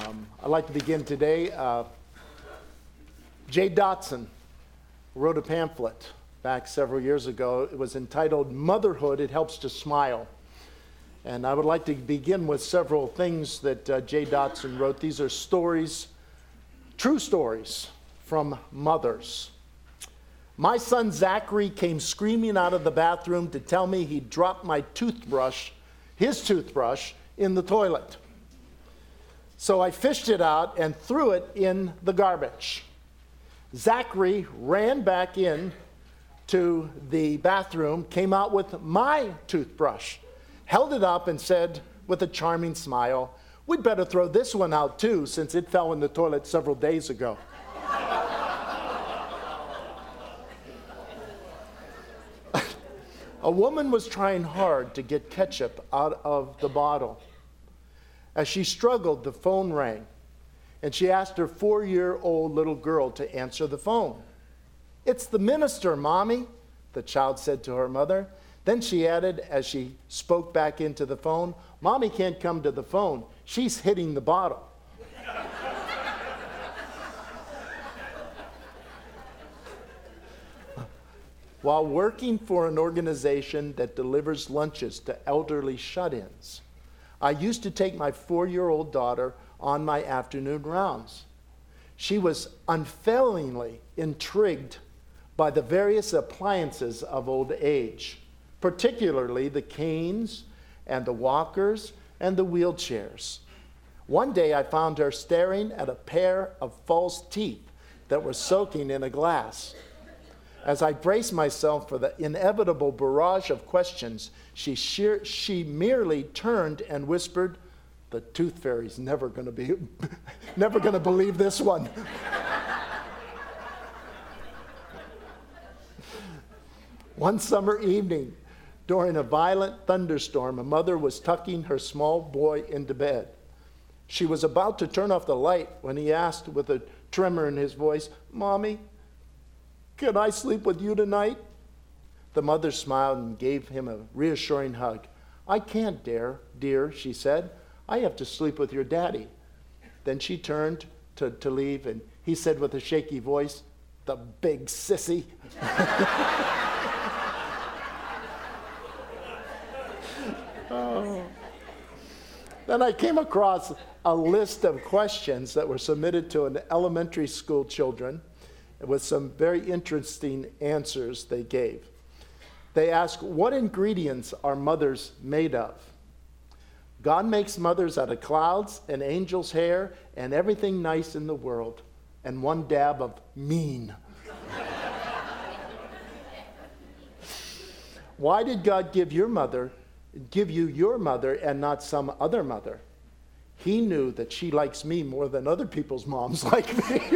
I'd like to begin today. Jay Dotson wrote a pamphlet back several years ago. It was entitled Motherhood, It Helps to Smile. And I would like to begin with several things that Jay Dotson wrote. These are stories, true stories from mothers. My son Zachary came screaming out of the bathroom to tell me he dropped his toothbrush, in the toilet. So I fished it out and threw it in the garbage. Zachary ran back in to the bathroom, came out with my toothbrush, held it up and said with a charming smile, "We'd better throw this one out too, since it fell in the toilet several days ago." A woman was trying hard to get ketchup out of the bottle. As she struggled, the phone rang, and she asked her 4-year-old little girl to answer the phone. "It's the minister, Mommy," the child said to her mother. Then she added, as she spoke back into the phone, "Mommy can't come to the phone. She's hitting the bottle." While working for an organization that delivers lunches to elderly shut-ins, I used to take my 4-year-old daughter on my afternoon rounds. She was unfailingly intrigued by the various appliances of old age, particularly the canes and the walkers and the wheelchairs. One day I found her staring at a pair of false teeth that were soaking in a glass. As I braced myself for the inevitable barrage of questions, she merely turned and whispered, "The tooth fairy's never going to believe this one." One summer evening, during a violent thunderstorm, a mother was tucking her small boy into bed. She was about to turn off the light when he asked with a tremor in his voice, "Mommy, can I sleep with you tonight?" The mother smiled and gave him a reassuring hug. "I can't, dear," she said. "I have to sleep with your daddy." Then she turned to leave, and he said with a shaky voice, "The big sissy." Oh. Then I came across a list of questions that were submitted to an elementary school children, with some very interesting answers they gave. They asked, "What ingredients are mothers made of?" "God makes mothers out of clouds and angels' hair and everything nice in the world, and one dab of mean." "Why did God give you your mother and not some other mother?" "He knew that she likes me more than other people's moms like me."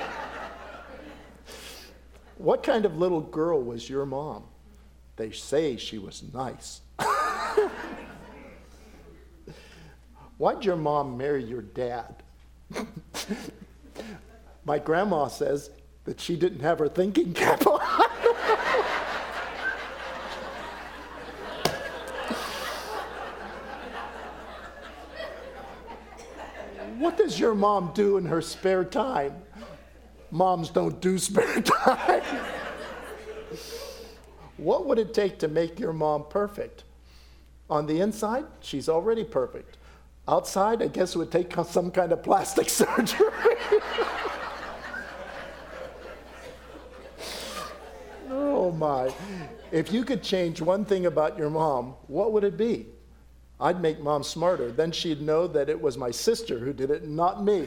"What kind of little girl was your mom?" "They say she was nice." "Why'd your mom marry your dad?" "My grandma says that she didn't have her thinking cap on." "What does your mom do in her spare time?" "Moms don't do spare time." "What would it take to make your mom perfect?" "On the inside, she's already perfect. Outside, I guess it would take some kind of plastic surgery." Oh my. "If you could change one thing about your mom, what would it be?" "I'd make mom smarter. Then she'd know that it was my sister who did it, not me."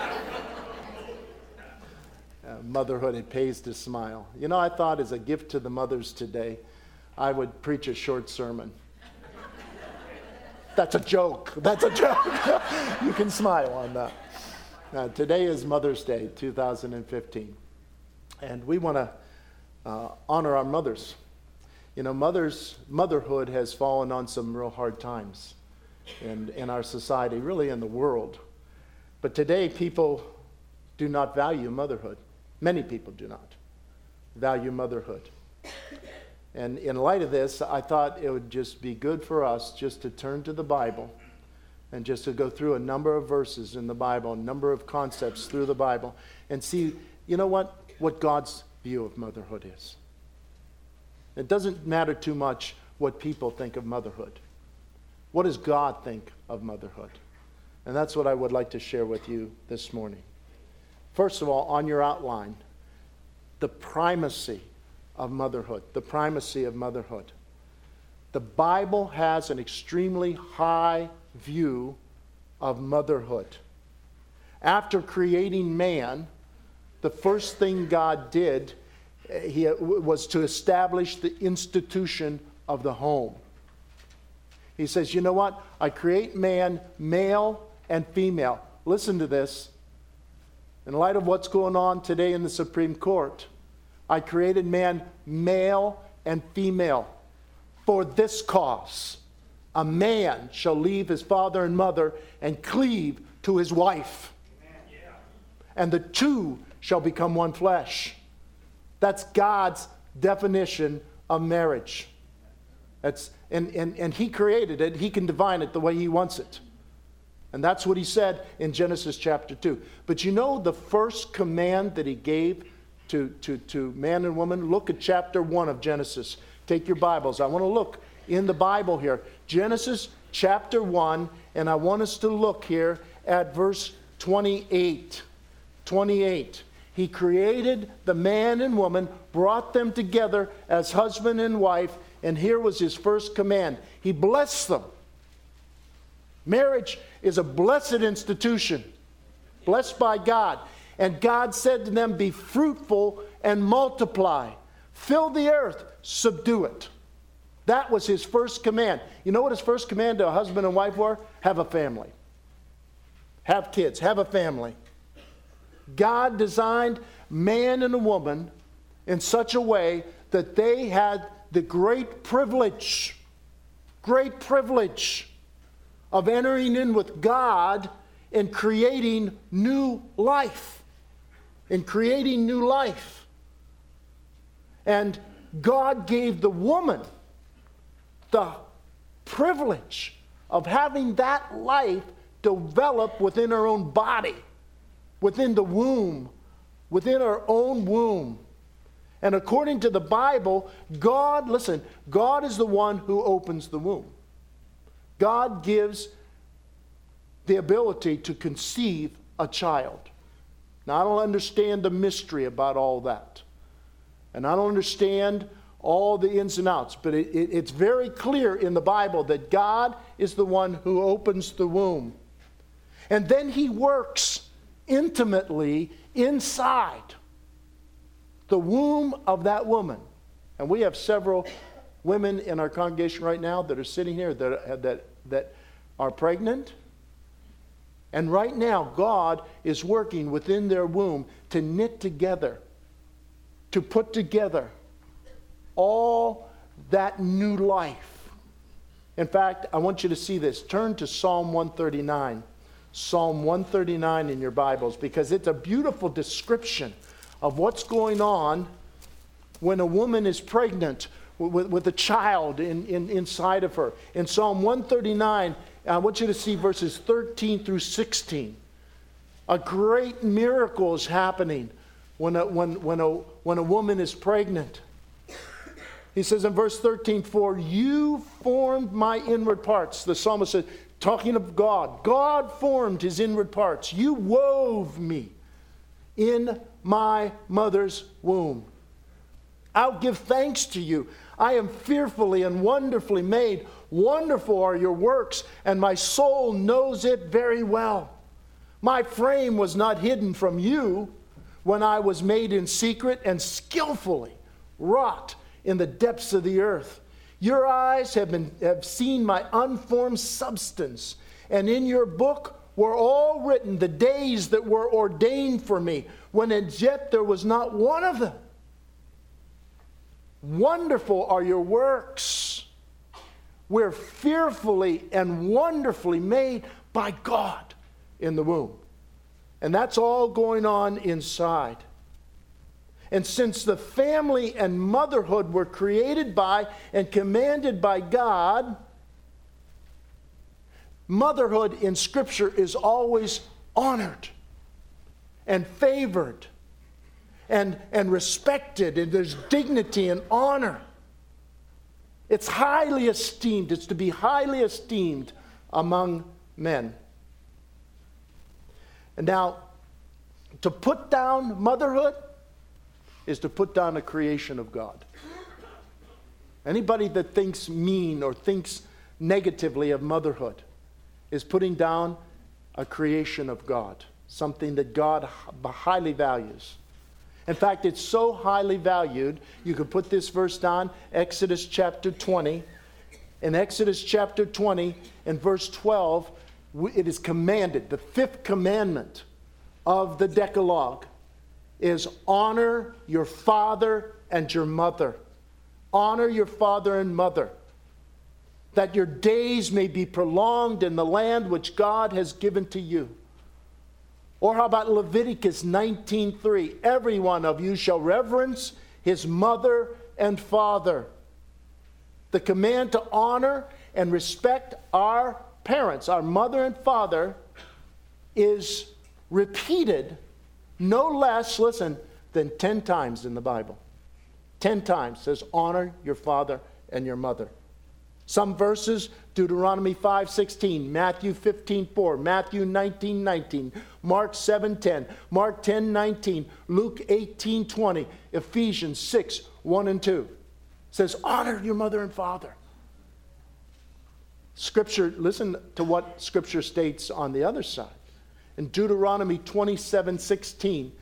Motherhood, it pays to smile. You know, I thought as a gift to the mothers today, I would preach a short sermon. That's a joke. That's a joke. You can smile on that. Today is Mother's Day, 2015. And we want to honor our mothers. You know, motherhood has fallen on some real hard times in our society, really in the world. But today, people do not value motherhood. Many people do not value motherhood. And in light of this, I thought it would just be good for us just to turn to the Bible and just to go through a number of verses in the Bible, a number of concepts through the Bible, and see, you know what God's view of motherhood is. It doesn't matter too much what people think of motherhood. What does God think of motherhood? And that's what I would like to share with you this morning. First of all, on your outline, the primacy of motherhood. The primacy of motherhood. The Bible has an extremely high view of motherhood. After creating man, the first thing God did was to establish the institution of the home. He says, you know what? I create man, male and female. Listen to this. In light of what's going on today in the Supreme Court, I created man, male and female. For this cause, a man shall leave his father and mother and cleave to his wife. And the two shall become one flesh. That's God's definition of marriage. And he created it. He can define it the way he wants it. And that's what he said in Genesis chapter 2. But you know the first command that he gave to man and woman? Look at chapter 1 of Genesis. Take your Bibles. I want to look in the Bible here. Genesis chapter 1, and I want us to look here at verse 28. 28. He created the man and woman, brought them together as husband and wife, and here was his first command. He blessed them. Marriage is a blessed institution, blessed by God. And God said to them, be fruitful and multiply. Fill the earth, subdue it. That was his first command. You know what his first command to a husband and wife were? Have a family. Have kids. Have a family. God designed man and a woman in such a way that they had the great privilege of entering in with God and creating new life. And God gave the woman the privilege of having that life develop within her own body, within the womb, within her own womb. And according to the Bible, God is the one who opens the womb. God gives the ability to conceive a child. Now, I don't understand the mystery about all that. And I don't understand all the ins and outs. But it's very clear in the Bible that God is the one who opens the womb. And then he works intimately inside the womb of that woman. And we have several women in our congregation right now that are sitting here that are pregnant. And right now, God is working within their womb to knit together, to put together all that new life. In fact, I want you to see this. Turn to Psalm 139. Psalm 139 in your Bibles, because it's a beautiful description of what's going on when a woman is pregnant with a child inside of her. In Psalm 139, I want you to see verses 13 through 16. A great miracle is happening when a woman is pregnant. He says in verse 13, for you formed my inward parts. The psalmist said, talking of God. God formed his inward parts. You wove me in my mother's womb. I'll give thanks to you. I am fearfully and wonderfully made. Wonderful are your works, and my soul knows it very well. My frame was not hidden from you when I was made in secret and skillfully wrought in the depths of the earth. Your eyes have seen my unformed substance, and in your book were all written the days that were ordained for me, when as yet there was not one of them. Wonderful are your works. We're fearfully and wonderfully made by God in the womb. And that's all going on inside. And since the family and motherhood were created by and commanded by God, Motherhood in Scripture is always honored and favored and respected, and there's dignity and honor. It's highly esteemed. It's to be highly esteemed among men. And now, to put down motherhood is to put down a creation of God. Anybody that thinks mean or thinks negatively of motherhood is putting down a creation of God, something that God highly values. In fact, it's so highly valued, you could put this verse down, Exodus chapter 20. In Exodus chapter 20, in verse 12, it is commanded, the fifth commandment of the Decalogue is honor your father and your mother. Honor your father and mother, that your days may be prolonged in the land which God has given to you. Or how about Leviticus 19:3? Every one of you shall reverence his mother and father. The command to honor and respect our parents, our mother and father, is repeated no less, listen, than 10 times in the Bible. 10 times says honor your father and your mother. Some verses, Deuteronomy 5:16, Matthew 15:4, Matthew 19:19, Mark 7:10, Mark 10:19, Luke 18:20, Ephesians 6:1 and 2. Says honor your mother and father. Scripture, listen to what Scripture states on the other side. In Deuteronomy 27:16,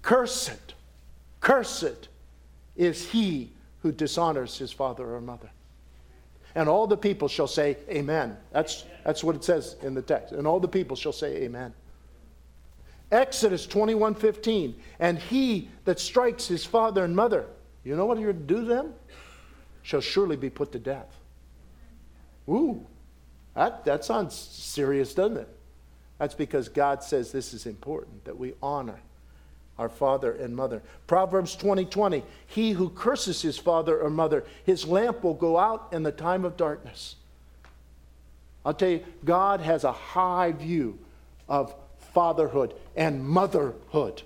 cursed is he who dishonors his father or mother. And all the people shall say, amen. That's what it says in the text. And all the people shall say, amen. Exodus 21:15, and he that strikes his father and mother, you know what you're to do to them? Shall surely be put to death. Ooh, that sounds serious, doesn't it? That's because God says this is important, that we honor our father and mother. Proverbs 20:20, he who curses his father or mother, his lamp will go out in the time of darkness. I'll tell you, God has a high view of fatherhood and motherhood.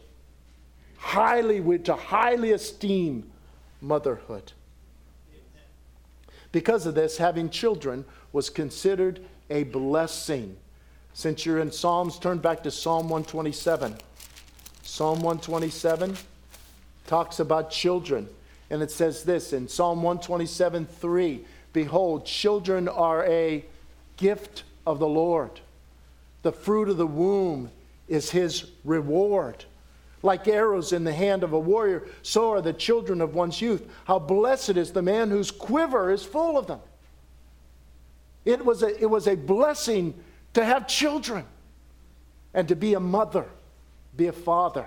To highly esteem motherhood. Because of this, having children was considered a blessing. Since you're in Psalms, turn back to Psalm 127. Psalm 127 talks about children. And it says this in Psalm 127:3, behold, children are a gift of the Lord. The fruit of the womb is his reward. Like arrows in the hand of a warrior, so are the children of one's youth. How blessed is the man whose quiver is full of them. It was a blessing to have children and to be a mother, be a father.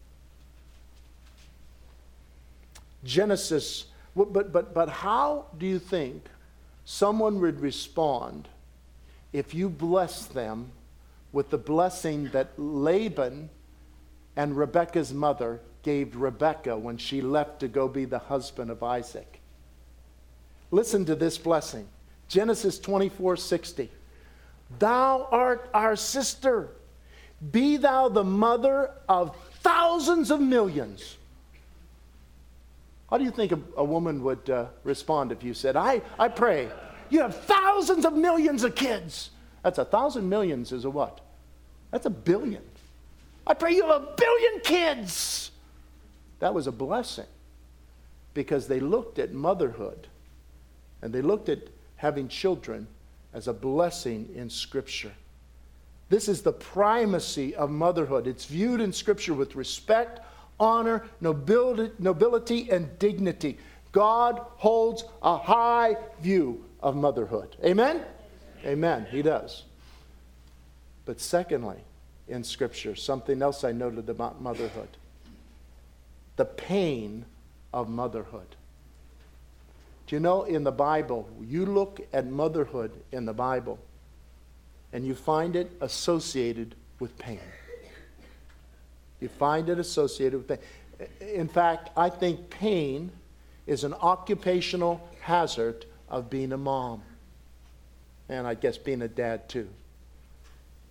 Genesis, but how do you think someone would respond if you blessed them with the blessing that Laban and Rebekah's mother gave Rebekah when she left to go be the husband of Isaac? Listen to this blessing. Genesis 24:60. Thou art our sister. Be thou the mother of thousands of millions. How do you think a woman would respond if you said, I pray, you have thousands of millions of kids. That's 1,000 millions is a what? That's 1 billion. I pray you have 1 billion kids. That was a blessing because they looked at motherhood and they looked at having children as a blessing in Scripture. This is the primacy of motherhood. It's viewed in Scripture with respect, honor, nobility, and dignity. God holds a high view of motherhood. Amen? Amen. He does. But secondly, in Scripture, something else I noted about motherhood. The pain of motherhood. Do you know in the Bible, you look at motherhood in the Bible, and you find it associated with pain. You find it associated with pain. In fact, I think pain is an occupational hazard of being a mom. And I guess being a dad too.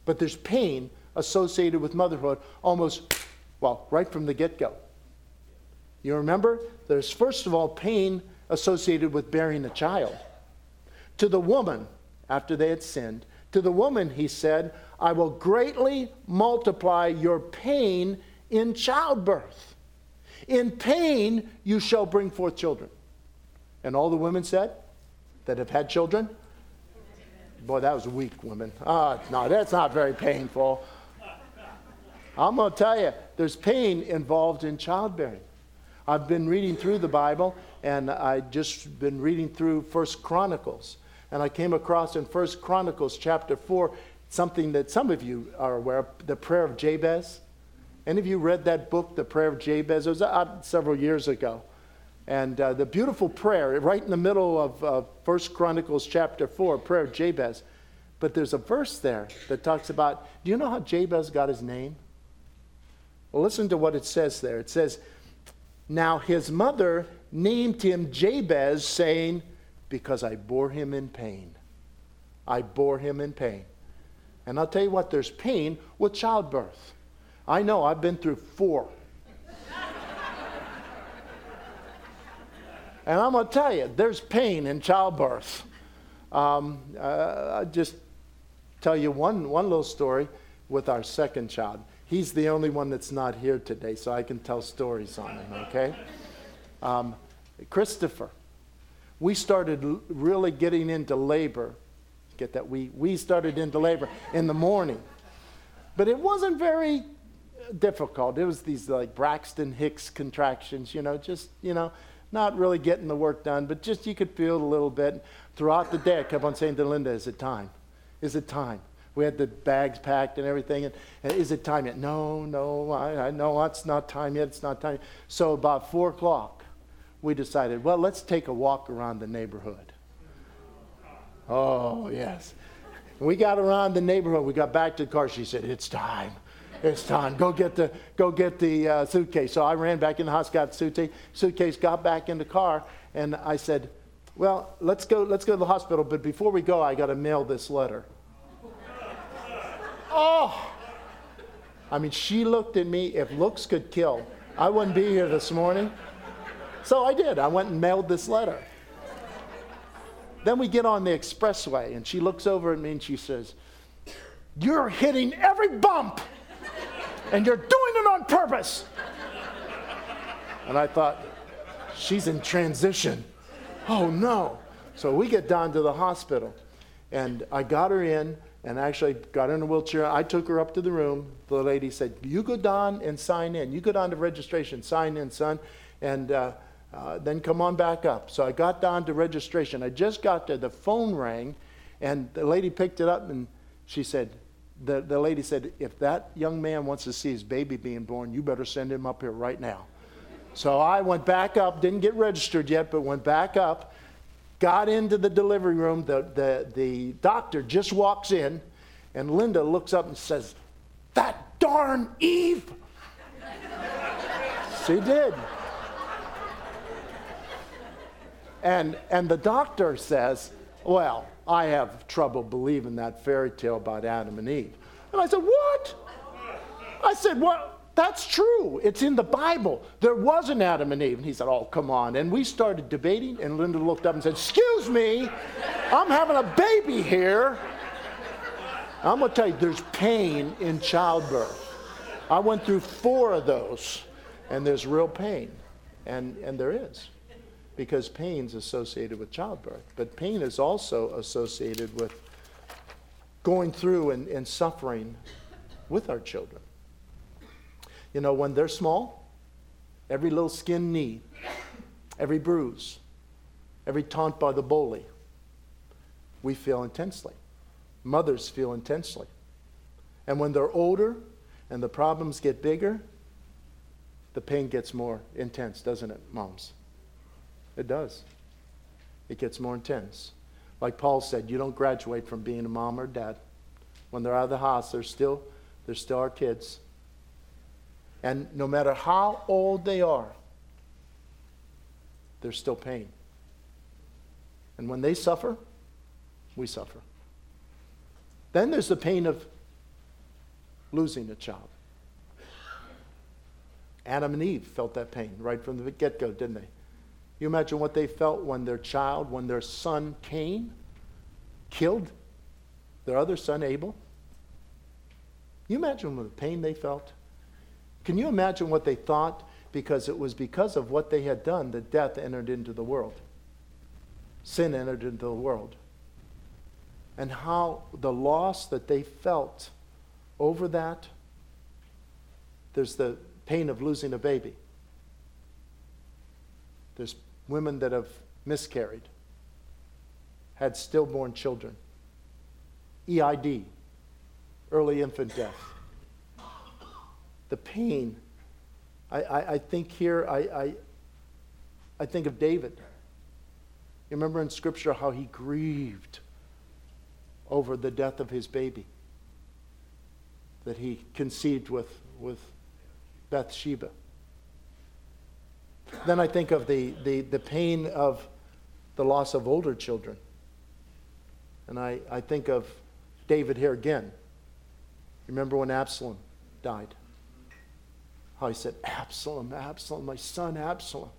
But there's pain associated with motherhood almost, well, right from the get-go. You remember? There's first of all pain associated with bearing a child. To the woman, after they had sinned, to the woman he said, I will greatly multiply your pain in childbirth. In pain you shall bring forth children. And all the women said that have had children, boy, that was weak, women. No, that's not very painful. I'm going to tell you, there's pain involved in childbearing. I've been reading through the Bible, and I just been reading through 1 Chronicles. And I came across in 1 Chronicles chapter 4 something that some of you are aware of, the prayer of Jabez. Any of you read that book, The Prayer of Jabez? It was out several years ago. And the beautiful prayer, right in the middle of 1 Chronicles chapter 4, prayer of Jabez. But there's a verse there that talks about, do you know how Jabez got his name? Well, listen to what it says there. It says, now his mother named him Jabez, saying, because I bore him in pain. I bore him in pain. And I'll tell you what, there's pain with childbirth. I know, I've been through 4. And I'm going to tell you, there's pain in childbirth. I'll just tell you one little story with our second child. He's the only one that's not here today, so I can tell stories on him, okay? Christopher. We started really getting into labor. Get that? We started into labor in the morning. But it wasn't very difficult. It was these like Braxton Hicks contractions, not really getting the work done, but just you could feel it a little bit. Throughout the day, I kept on saying to Linda, is it time? Is it time? We had the bags packed and everything. And is it time yet? No, I know it's not time yet. It's not time yet. So about 4 o'clock, we decided, well, let's take a walk around the neighborhood. Oh, yes. We got around the neighborhood. We got back to the car. She said, it's time. It's time. Go get the suitcase. So I ran back in the house, got the suitcase, got back in the car, and I said, well, let's go to the hospital, but before we go, I got to mail this letter. Oh! I mean, she looked at me. If looks could kill, I wouldn't be here this morning. So I did. I went and mailed this letter. Then we get on the expressway, and she looks over at me and she says, you're hitting every bump, and you're doing it on purpose. And I thought, she's in transition. Oh, no. So we get down to the hospital, and I got her in, and actually got her in a wheelchair. I took her up to the room. The lady said, you go down and sign in. You go down to registration, sign in, son, and then come on back up. So I got down to registration. I just got there. The phone rang, and the lady picked it up, and she said, the lady said, if that young man wants to see his baby being born, you better send him up here right now. So I went back up, didn't get registered yet, but went back up, got into the delivery room. The doctor just walks in, and Linda looks up and says, that darn Eve. She did. And the doctor says, well, I have trouble believing that fairy tale about Adam and Eve. And I said, what? I said, well, that's true. It's in the Bible. There was an Adam and Eve. And he said, oh, come on. And we started debating, and Linda looked up and said, excuse me, I'm having a baby here. I'm going to tell you, there's pain in childbirth. I went through 4 of those, and there's real pain. And there is. Because pain's associated with childbirth. But pain is also associated with going through and suffering with our children. You know, when they're small, every little skinned knee, every bruise, every taunt by the bully, we feel intensely. Mothers feel intensely. And when they're older and the problems get bigger, the pain gets more intense, doesn't it, moms? It does. It gets more intense. Like Paul said, you don't graduate from being a mom or dad. When they're out of the house, they're still our kids. And no matter how old they are, there's still pain. And when they suffer, we suffer. Then there's the pain of losing a child. Adam and Eve felt that pain right from the get-go, didn't they? You imagine what they felt when their child, when their son Cain killed their other son Abel? You imagine the pain they felt? Can you imagine what they thought? Because it was because of what they had done that death entered into the world. Sin entered into the world. And how the loss that they felt over that, there's the pain of losing a baby. There's women that have miscarried, had stillborn children, EID, early infant death. The pain, I think here, I think of David. You remember in Scripture how he grieved over the death of his baby that he conceived with Bathsheba. Then I think of the pain of the loss of older children. And I think of David here again. Remember when Absalom died? How he said, Absalom, Absalom, my son Absalom.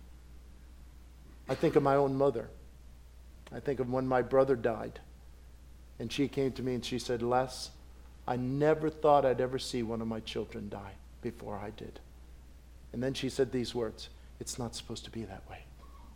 I think of my own mother. I think of when my brother died. And she came to me and she said, Les, I never thought I'd ever see one of my children die before I did. And then she said these words, it's not supposed to be that way.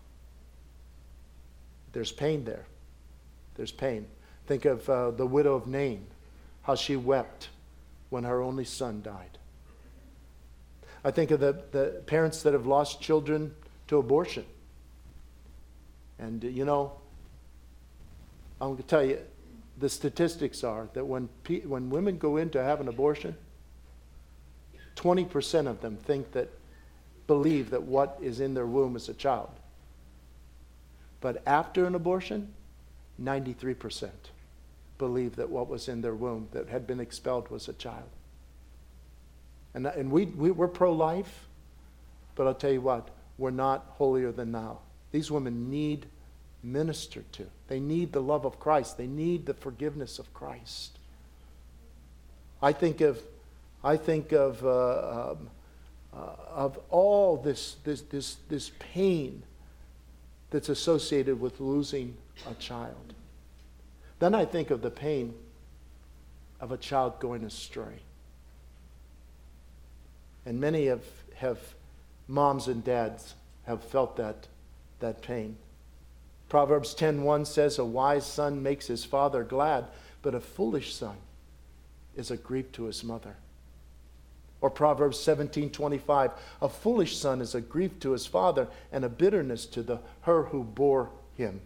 There's pain there. There's pain. Think of the widow of Nain, how she wept when her only son died. I think of the parents that have lost children to abortion. And I'm going to tell you, the statistics are that when women go in to have an abortion, 20% of them believe that what is in their womb is a child. But after an abortion, 93% believe that what was in their womb that had been expelled was a child. And we're pro-life, but I'll tell you what, we're not holier than thou. These women need ministered to. They need the love of Christ. They need the forgiveness of Christ. I think of all this pain that's associated with losing a child. Then I think of the pain of a child going astray. And many have moms and dads have felt that pain. Proverbs 10:1 says, a wise son makes his father glad, but a foolish son is a grief to his mother. Or Proverbs 17:25, a foolish son is a grief to his father and a bitterness to her who bore him.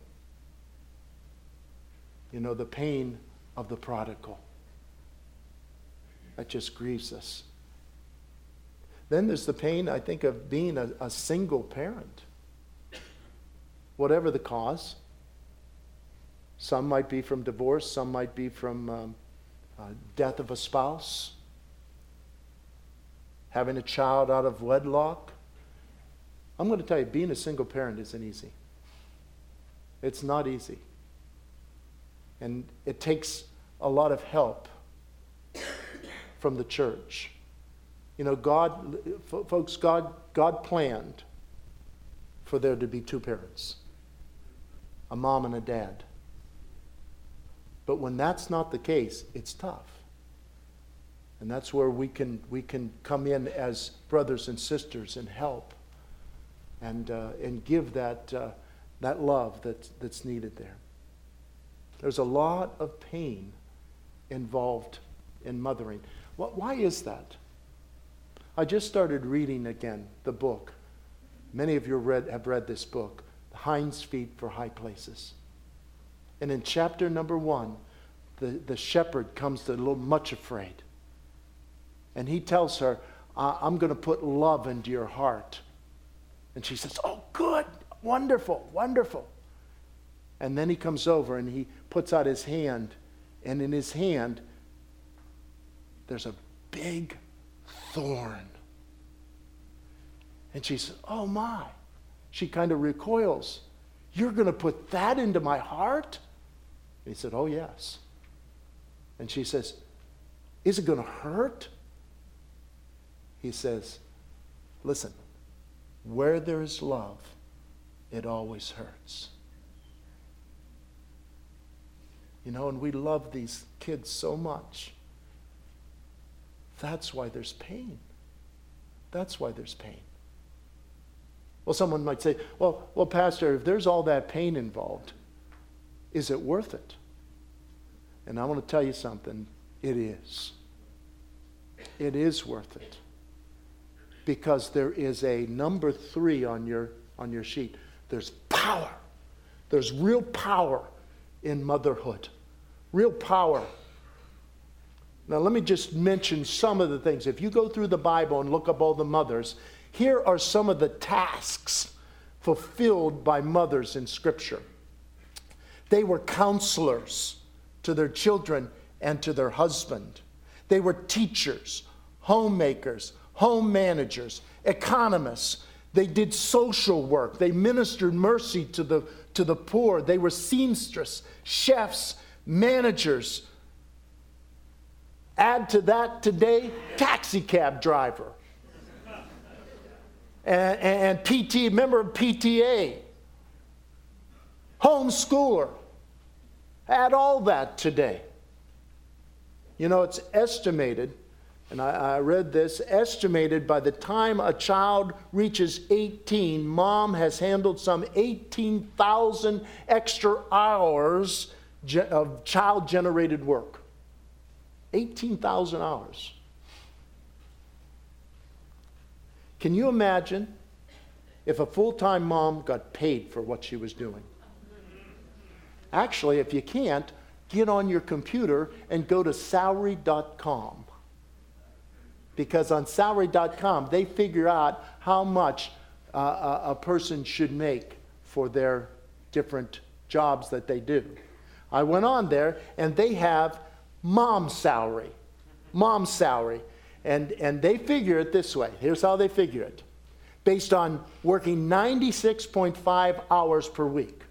The pain of the prodigal. That just grieves us. Then there's the pain, I think, of being a single parent. Whatever the cause. Some might be from divorce, some might be from death of a spouse, having a child out of wedlock. I'm going to tell you, being a single parent isn't easy. It's not easy. And it takes a lot of help from the church. God planned for there to be two parents, a mom and a dad. But when that's not the case, it's tough. And that's where we can come in as brothers and sisters and help and give that love that's needed there. There's a lot of pain involved in mothering. Why is that? I just started reading again the book. Many of you have read this book, Hinds Feet for High Places. And in chapter number 1, the shepherd comes to a little much afraid. And he tells her, I'm going to put love into your heart. And she says, oh, good, wonderful, wonderful. And then he comes over and he puts out his hand. And in his hand, there's a big thorn. And she says, oh my. She kind of recoils. You're going to put that into my heart? And he said, oh yes. And she says, Is it going to hurt? He says, listen, where there is love, it always hurts. You know, and we love these kids so much. That's why there's pain. That's why there's pain. Well, someone might say, well, Pastor, if there's all that pain involved, is it worth it? And I want to tell you something. It is. It is worth it. Because there is a number 3 on your sheet. There's power. There's real power in motherhood. Real power. Now let me just mention some of the things. If you go through the Bible and look up all the mothers, here are some of the tasks fulfilled by mothers in Scripture. They were counselors to their children and to their husband. They were teachers, homemakers, home managers, economists. They did social work. They ministered mercy to the poor. They were seamstress, chefs, managers. Add to that today, taxi cab driver. And member of PTA. Homeschooler. Add all that today. You know, it's estimated, and I read this, estimated by the time a child reaches 18, mom has handled some 18,000 extra hours of child-generated work. 18,000 hours. Can you imagine if a full-time mom got paid for what she was doing? Actually, if you can't, get on your computer and go to salary.com. Because on salary.com, they figure out how much a person should make for their different jobs that they do. I went on there, and they have mom's salary. And they figure it this way. Here's how they figure it. Based on working 96.5 hours per week.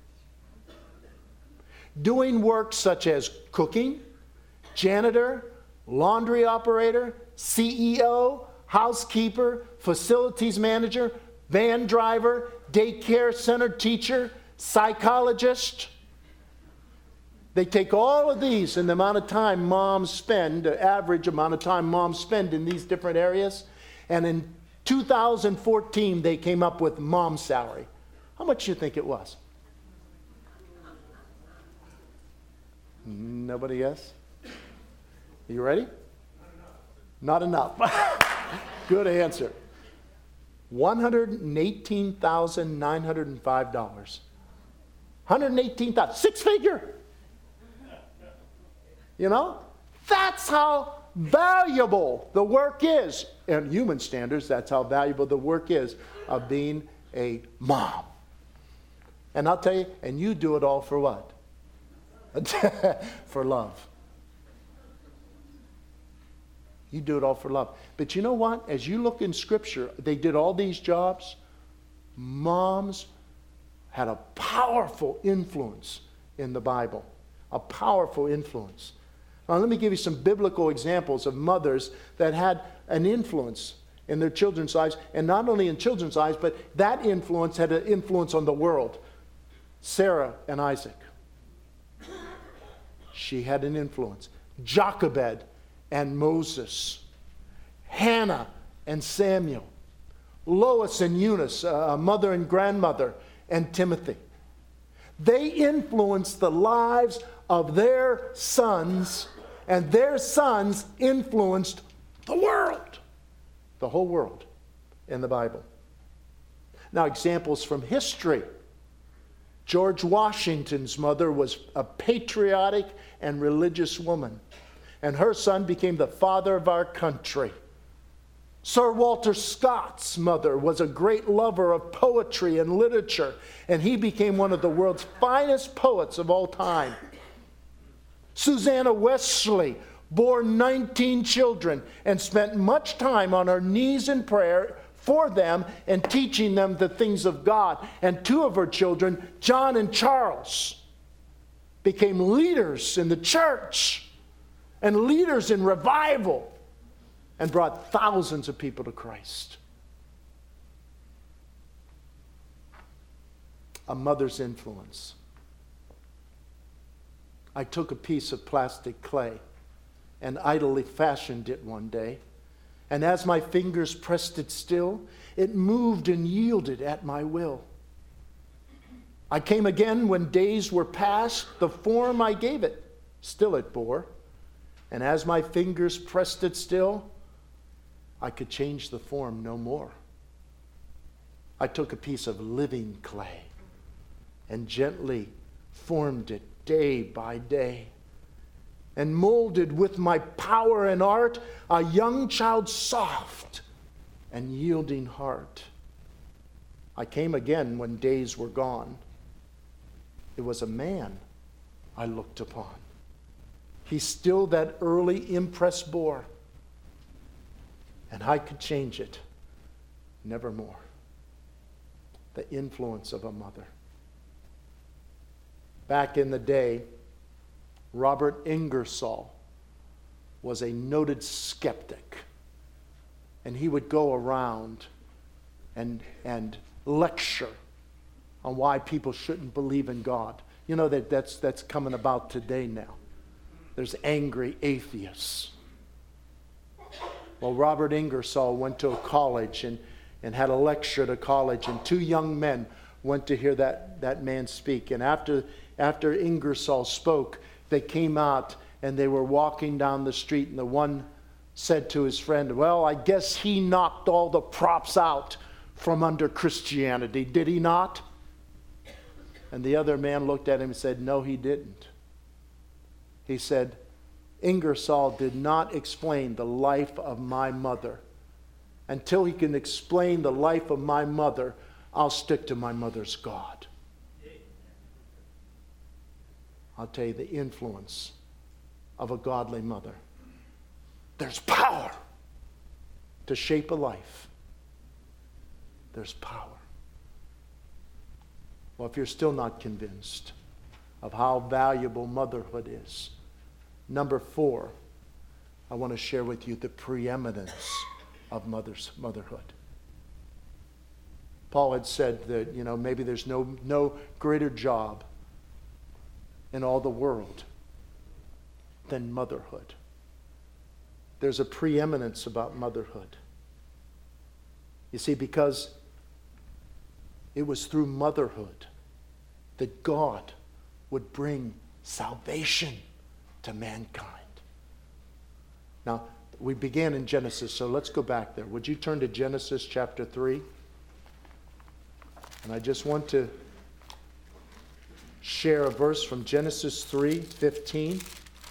Doing work such as cooking, janitor, laundry operator, CEO, housekeeper, facilities manager, van driver, daycare center teacher, psychologist. They take all of these and the amount of time moms spend, the average amount of time moms spend in these different areas. And in 2014, they came up with mom's salary. How much do you think it was? Nobody guess? You ready? Not enough. Good answer. $118,905. $118,000. 6-figure. You know? That's how valuable the work is. In human standards, that's how valuable the work is of being a mom. And I'll tell you, and you do it all for what? For love. You do it all for love. But you know what? As you look in Scripture, they did all these jobs. Moms had a powerful influence in the Bible. A powerful influence. Now, let me give you some biblical examples of mothers that had an influence in their children's lives. And not only in children's lives, but that influence had an influence on the world. Sarah and Isaac. She had an influence. Jochebed and Moses. Hannah and Samuel. Lois and Eunice, a mother and grandmother, and Timothy. They influenced the lives of their sons, and their sons influenced the world. The whole world in the Bible. Now, examples from history. George Washington's mother was a patriotic and religious woman, and her son became the father of our country. Sir Walter Scott's mother was a great lover of poetry and literature, and he became one of the world's finest poets of all time. Susanna Wesley bore 19 children and spent much time on her knees in prayer for them and teaching them the things of God. And 2 of her children, John and Charles, became leaders in the church and leaders in revival and brought thousands of people to Christ. A mother's influence. I took a piece of plastic clay and idly fashioned it one day. And as my fingers pressed it still, it moved and yielded at my will. I came again when days were past. The form I gave it, still it bore. And as my fingers pressed it still, I could change the form no more. I took a piece of living clay and gently formed it day by day, and molded with my power and art a young child's soft and yielding heart. I came again when days were gone. It was a man I looked upon. He still that early impress bore, and I could change it nevermore. The influence of a mother. Back in the day, Robert Ingersoll was a noted skeptic. And he would go around and lecture on why people shouldn't believe in God. You know that's coming about today now. There's angry atheists. Well, Robert Ingersoll went to a college and had a lecture at a college, and two young men went to hear that man speak. And after Ingersoll spoke, they came out and they were walking down the street, and the one said to his friend, "Well, I guess he knocked all the props out from under Christianity, did he not?" And the other man looked at him and said, "No, he didn't." He said, "Ingersoll did not explain the life of my mother. Until he can explain the life of my mother, I'll stick to my mother's God." I'll tell you the influence of a godly mother. There's power to shape a life. There's power. Well, if you're still not convinced of how valuable motherhood is, number 4, I want to share with you the preeminence of motherhood. Paul had said that, maybe there's no greater job in all the world than motherhood. There's a preeminence about motherhood. You see, because it was through motherhood that God would bring salvation to mankind. Now, we began in Genesis, so let's go back there. Would you turn to Genesis chapter 3? And I just want to share a verse from Genesis 3:15.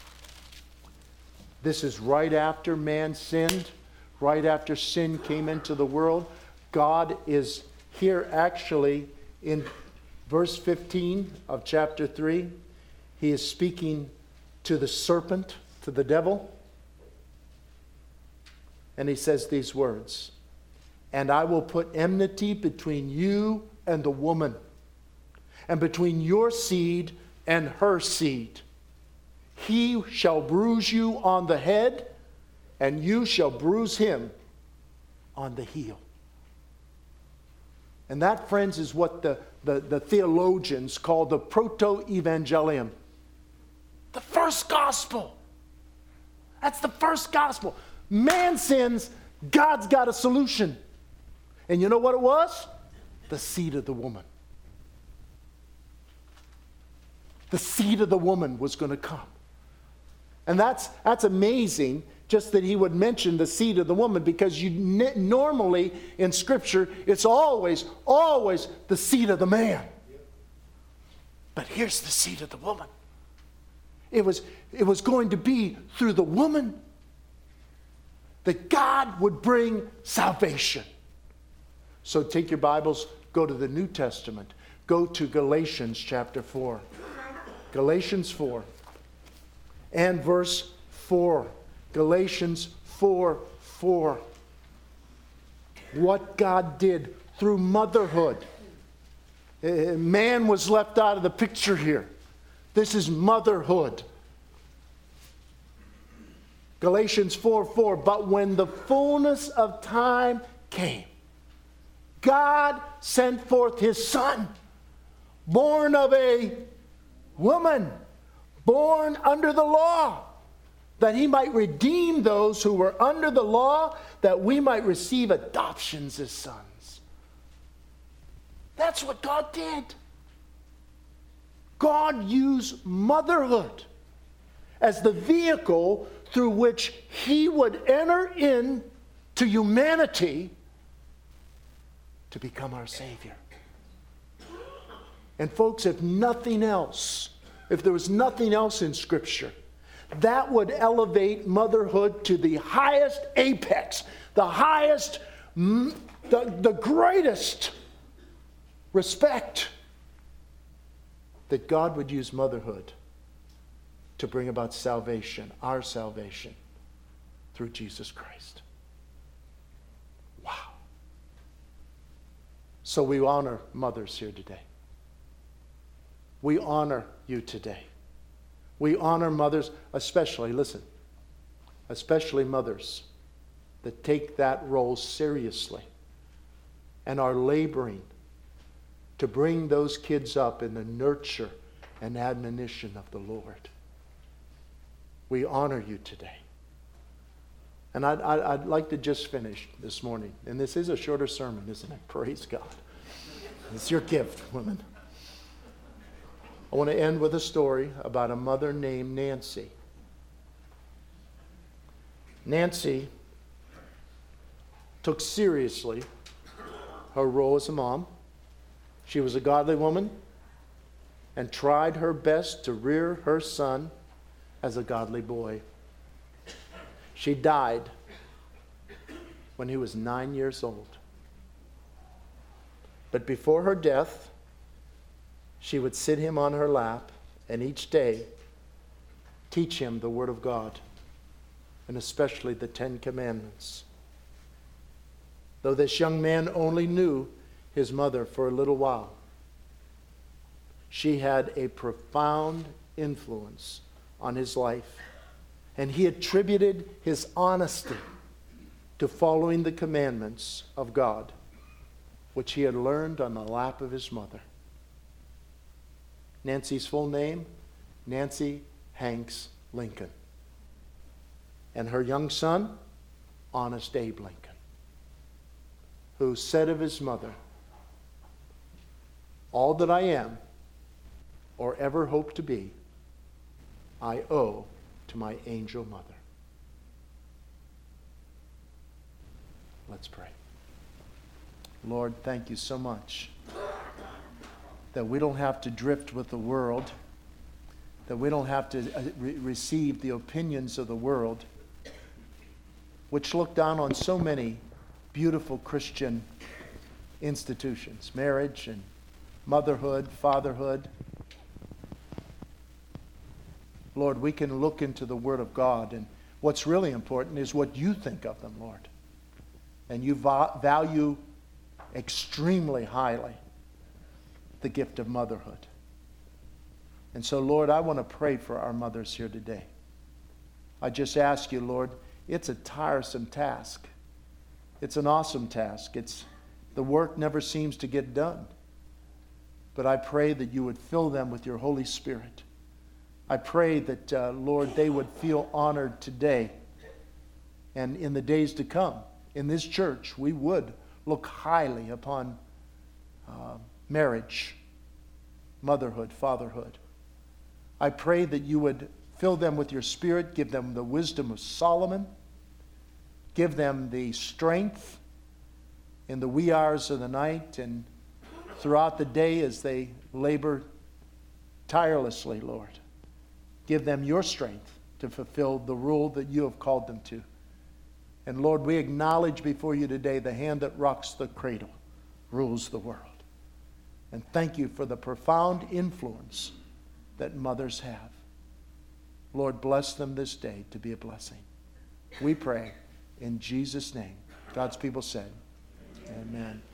This is right after man sinned, right after sin came into the world. God is here actually in verse 15 of chapter 3. He is speaking to the serpent, to the devil. And he says these words, "And I will put enmity between you and the woman, and between your seed and her seed. He shall bruise you on the head, and you shall bruise him on the heel." And that, friends, is what the theologians call the proto-evangelium. The first gospel. That's the first gospel. Man sins, God's got a solution. And you know what it was? The seed of the woman. The seed of the woman was going to come. And that's amazing, just that he would mention the seed of the woman, because normally in Scripture, it's always the seed of the man. But here's the seed of the woman. It was going to be through the woman that God would bring salvation. So take your Bibles, go to the New Testament. Go to Galatians chapter 4. Galatians 4 and verse 4. Galatians 4:4. What God did through motherhood. Man was left out of the picture here. This is motherhood. Galatians 4:4, but when the fullness of time came, God sent forth his Son, born of a woman, born under the law, that he might redeem those who were under the law, that we might receive adoptions as sons. That's what God did. God used motherhood as the vehicle through which he would enter into humanity to become our Savior. And folks, if nothing else, if there was nothing else in Scripture, that would elevate motherhood to the highest apex, the highest, the greatest respect, that God would use motherhood to bring about salvation, our salvation, through Jesus Christ. Wow. So we honor mothers here today. We honor you today. We honor mothers, especially, listen, especially mothers that take that role seriously and are laboring to bring those kids up in the nurture and admonition of the Lord. We honor you today. And I'd like to just finish this morning. And this is a shorter sermon, isn't it? Praise God. It's your gift, women. I want to end with a story about a mother named Nancy. Nancy took seriously her role as a mom. She was a godly woman and tried her best to rear her son as a godly boy. She died when he was 9 years old. But before her death, she would sit him on her lap and each day teach him the Word of God, and especially the Ten Commandments. Though this young man only knew his mother for a little while, she had a profound influence on his life, and he attributed his honesty to following the commandments of God, which he had learned on the lap of his mother. Nancy's full name, Nancy Hanks Lincoln. And her young son, Honest Abe Lincoln, who said of his mother, "All that I am or ever hope to be, I owe to my angel mother." Let's pray. Lord, thank you so much that we don't have to drift with the world, that we don't have to receive the opinions of the world, which look down on so many beautiful Christian institutions, marriage and motherhood, fatherhood. Lord, we can look into the Word of God, and what's really important is what you think of them, Lord. And you value extremely highly the gift of motherhood. And so, Lord, I want to pray for our mothers here today. I just ask you, Lord, it's a tiresome task. It's an awesome task. The work never seems to get done. But I pray that you would fill them with your Holy Spirit. I pray that, Lord, they would feel honored today and in the days to come. In this church, we would look highly upon marriage, motherhood, fatherhood. I pray that you would fill them with your Spirit, give them the wisdom of Solomon, give them the strength in the wee hours of the night and throughout the day as they labor tirelessly, Lord. Give them your strength to fulfill the role that you have called them to. And Lord, we acknowledge before you today the hand that rocks the cradle rules the world. And thank you for the profound influence that mothers have. Lord, bless them this day to be a blessing. We pray in Jesus' name. God's people said, amen.